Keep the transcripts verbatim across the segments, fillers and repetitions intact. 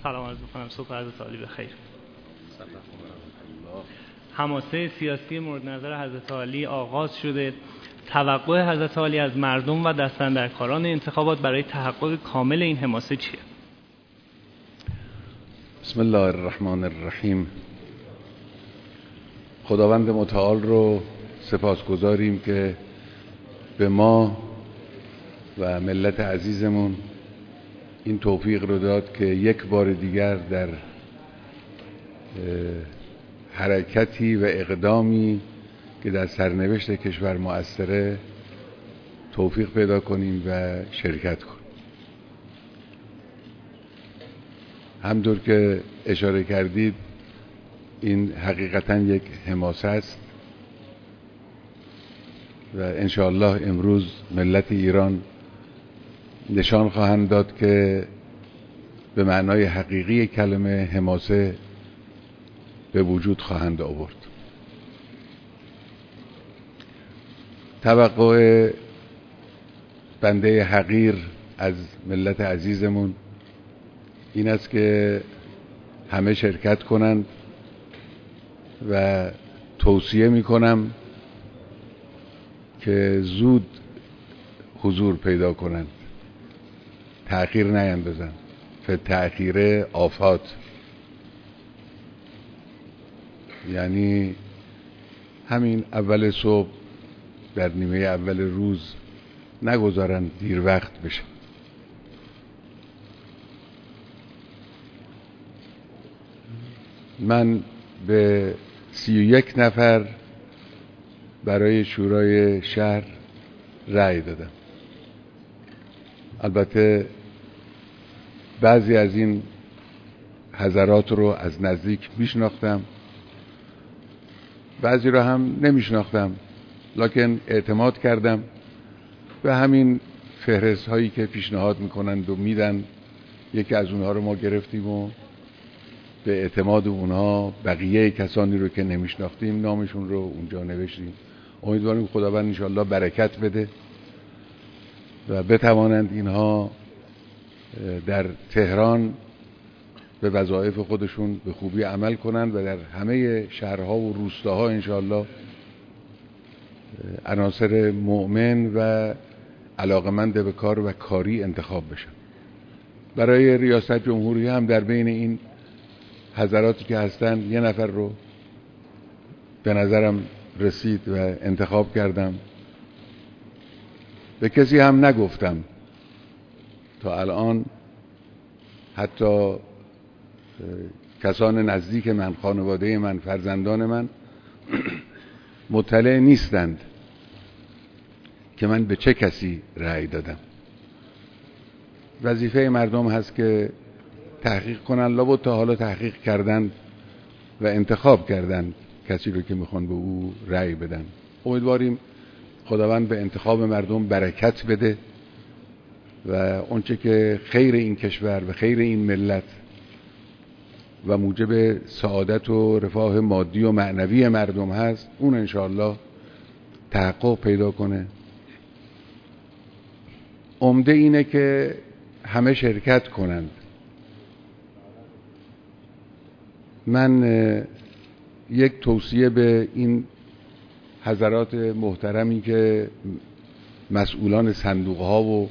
سلام عرض می‌کنم، صبح حضرت عالی بخیر. حماسه سیاسی مورد نظر حضرت عالی آغاز شده. توقع حضرت عالی از مردم و دستاندرکاران انتخابات برای تحقق کامل این حماسه چیه؟ بسم الله الرحمن الرحیم. خداوند متعال رو سپاسگزاریم که به ما و ملت عزیزمون این توفیق رو داد که یک بار دیگر در حرکتی و اقدامی که در سرنوشت کشور مؤثره توفیق پیدا کنیم و شرکت کنیم. همطور که اشاره کردید این حقیقتا یک حماسه است و انشاءالله امروز ملت ایران نشان خواهند داد که به معنای حقیقی کلمه حماسه به وجود خواهند آورد. توقع بنده حقیر از ملت عزیزمون این است که همه شرکت کنند و توصیه میکنم که زود حضور پیدا کنند، تأخیر نیندازند. فتأخیر آفات، یعنی همین اول صبح در نیمه اول روز نگذارن دیر وقت بشه. من به سی و یک نفر برای شورای شهر رأی دادم. البته بعضی از این حضرات رو از نزدیک میشناختم، بعضی رو هم نمیشناختم، لکن اعتماد کردم به همین فهرست هایی که پیشنهاد میکنند و میدن. یکی از اونها رو ما گرفتیم و به اعتماد اونها بقیه کسانی رو که نمیشناختیم نامشون رو اونجا نوشتیم. امیدواریم خداوند انشاءالله برکت بده و بتوانند اینها در تهران به وظایف خودشون به خوبی عمل کنند و در همه شهرها و روستاها انشاءالله عناصر مؤمن و علاقمند به کار و کاری انتخاب بشن. برای ریاست جمهوری هم در بین این حضراتی که هستن یه نفر رو به نظرم رسید و انتخاب کردم. به کسی هم نگفتم تا الان، حتی کسان نزدیک من، خانواده من، فرزندان من مطلع نیستند که من به چه کسی رأی دادم. وظیفه مردم هست که تحقیق کنن. لابد تا حالا تحقیق کردن و انتخاب کردن کسی رو که میخوان به او رأی بدن. امیدواریم خداوند به انتخاب مردم برکت بده و اونچه که خیر این کشور و خیر این ملت و موجب سعادت و رفاه مادی و معنوی مردم هست اون انشاءالله تحقق پیدا کنه. عمده اینه که همه شرکت کنند. من یک توصیه به این حضرات محترمی که مسئولان صندوق ها و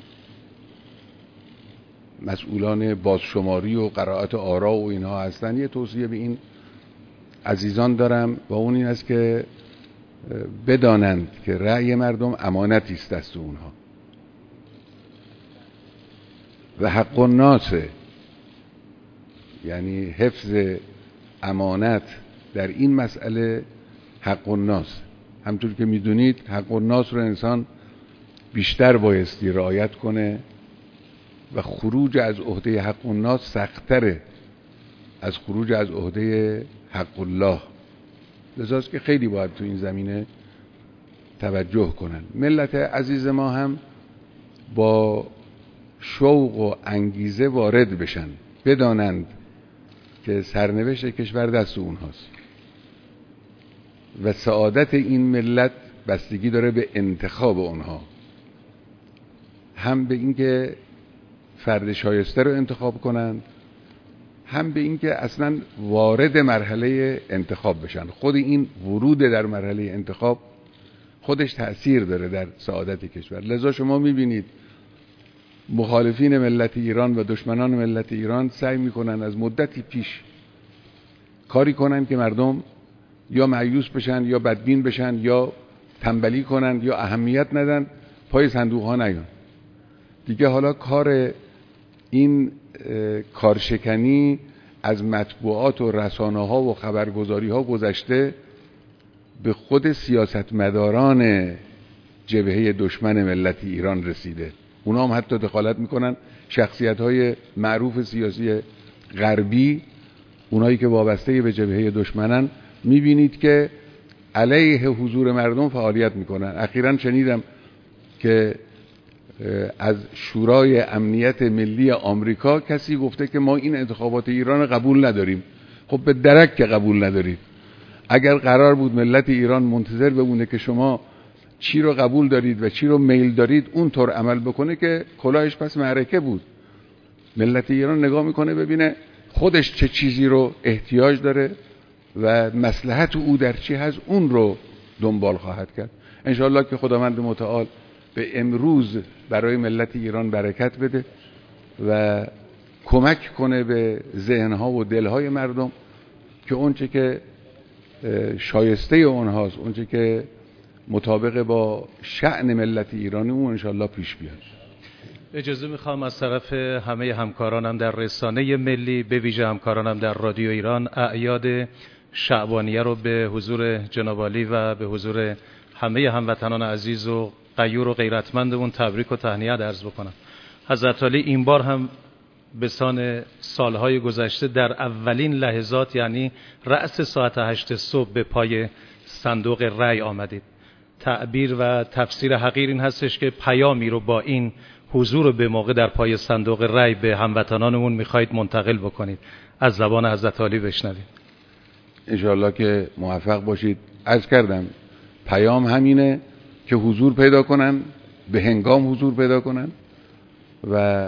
مسئولان بازشماری و قرائت آرا و اینها هستن، یه توصیه به این عزیزان دارم و اون این است که بدانند که رأی مردم امانتی است دست اونها و حق الناس، یعنی حفظ امانت در این مسئله حق الناس. همطور که میدونید حق الناس رو انسان بیشتر بایستی رعایت کنه و خروج از عهده حق الناس سخت‌تره از خروج از عهده حق الله. لذاست که خیلی باید تو این زمینه توجه کنن. ملت عزیز ما هم با شوق و انگیزه وارد بشن، بدانند که سرنوشت کشور دست اونهاست و سعادت این ملت بستگی داره به انتخاب اونها، هم به اینکه فرد شایسته رو انتخاب کنند هم به این که اصلا وارد مرحله انتخاب بشن. خود این ورود در مرحله انتخاب خودش تأثیر داره در سعادت کشور. لذا شما میبینید مخالفین ملت ایران و دشمنان ملت ایران سعی میکنن از مدتی پیش کاری کنن که مردم یا مایوس بشن یا بدبین بشن یا تنبلی کنن یا اهمیت ندن، پای صندوق ها نیان. دیگه حالا کار این کارشکنی از مطبوعات و رسانه ها و خبرگزاری ها گذشته به خود سیاستمداران جبهه دشمن ملت ایران رسیده. اونا هم حتی دخالت میکنن. شخصیت های معروف سیاسی غربی، اونایی که وابسته به جبهه دشمنن، میبینید که علیه حضور مردم فعالیت میکنن. اخیراً شنیدم که از شورای امنیت ملی آمریکا کسی گفته که ما این انتخابات ایران قبول نداریم. خب به درک که قبول ندارید. اگر قرار بود ملت ایران منتظر بمونه که شما چی رو قبول دارید و چی رو میل دارید اونطور عمل بکنه که کلاهش پس معرکه بود. ملت ایران نگاه میکنه ببینه خودش چه چیزی رو احتیاج داره و مصلحت او در چی هست، اون رو دنبال خواهد کرد. انشاءالله که خداوند متعال به امروز برای ملت ایران برکت بده و کمک کنه به ذهنها و دلهای مردم که اونچه که شایسته اونهاست، اونچه که مطابق با شأن ملت ایرانی، اون انشاءالله پیش بیاد. اجازه میخوام از طرف همه همکارانم در رسانه ملی، به ویژه همکارانم در رادیو ایران، اعیاد شعبانیه رو به حضور جناب عالی و به حضور همه هموطنان عزیز و غیور و غیرتمندمون تبریک و تهنیت عرض بکنم. حضرت عالی این بار هم به سان سالهای گذشته در اولین لحظات، یعنی رأس ساعت هشت صبح، به پای صندوق رأی آمدید. تعبیر و تفسیر حقیر این هستش که پیامی رو با این حضور به موقع در پای صندوق رأی به هموطنانمون میخواید منتقل بکنید. از زبان حضرت عالی بشنوید. انشاءالله که موفق باشید. عرض کردم پیام همینه که حضور پیدا کنن، به هنگام حضور پیدا کنن و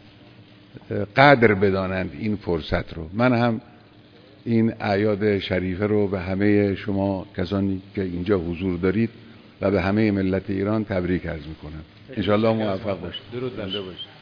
قدر بدانند این فرصت رو. من هم این اعیاد شریفه رو به همه شما کسانی که اینجا حضور دارید و به همه ملت ایران تبریک عرض میکنم. انشاءالله موفق باشید. درود بر شما.